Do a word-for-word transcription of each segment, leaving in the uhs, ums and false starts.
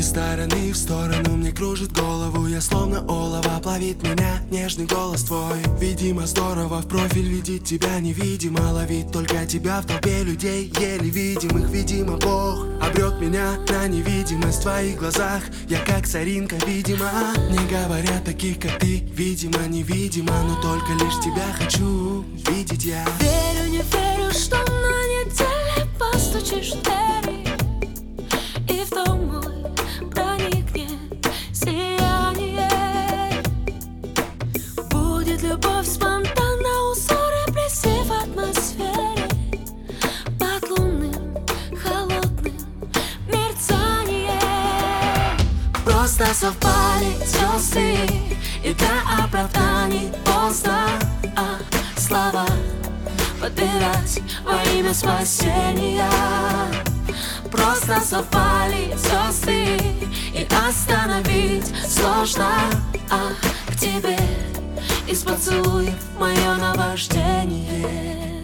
стороны в сторону мне кружит голову. Я словно олово, плавит меня нежный голос твой. Видимо, здорово в профиль видеть тебя невидимо. Ловить только тебя в толпе людей еле видимых. Видимо, Бог обрек меня на невидимость в твоих глазах. Я как соринка, видимо. Не говорят таких, как ты, видимо, невидимо. Но только лишь тебя хочу видеть я. Верю, не верю, что на неделе постучишь в двери, и в дом мой проникнет сияние. Будет любовь спонтанно, узоры плести в атмосфере. Под лунным, холодным мерцание. Просто совпали звезды, и для оправданий поздно, а слова подбирать во имя спасения. Просто совпали звезды, и остановить сложно, а к тебе из поцелуев мое наваждение.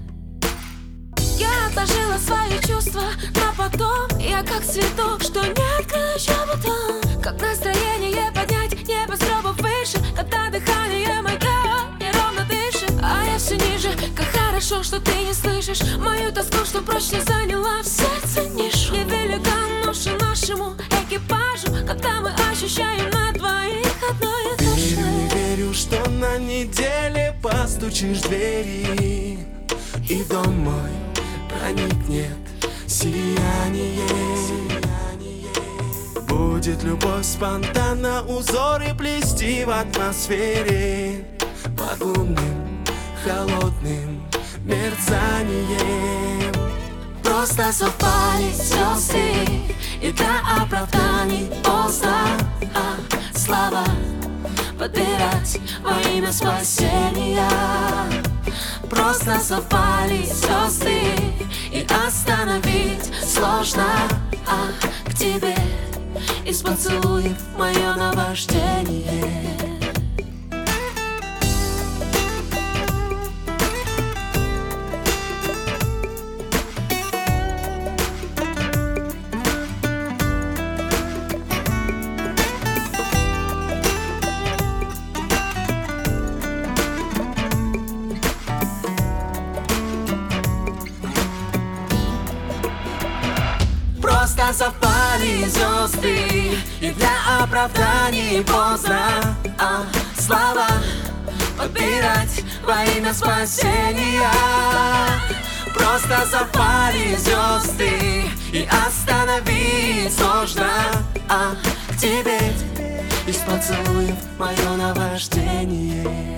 Я отложила свои чувства на потом. Я как цветок, что не открыл еще бутон. Как настроение поднять небо с гроба выше, когда дыхание мое неровно дышит. А я все ниже, как хорошо, что ты не слышишь мою тоску, что прочно заняла в сердце нишу. Невелика ноша нашему экипажу, когда мы ощущаем на двоих одно и то же. Верю, не верю, что на неделе постучишь в двери, и в дом мой проникнет сияние. Будет любовь спонтанно, узоры плести в атмосфере. Под лунным, холодным мерцанием. Просто совпали звезды, и для оправданий поздно, а слова подбирать во имя спасения. Просто совпали звезды, и остановить сложно, а к тебе из поцелуев мое наваждение. Просто совпали звезды, и для оправданий поздно, а слова подбирать во имя спасения. Просто совпали звезды, и остановить сложно, а к тебе из поцелуев мое наваждение.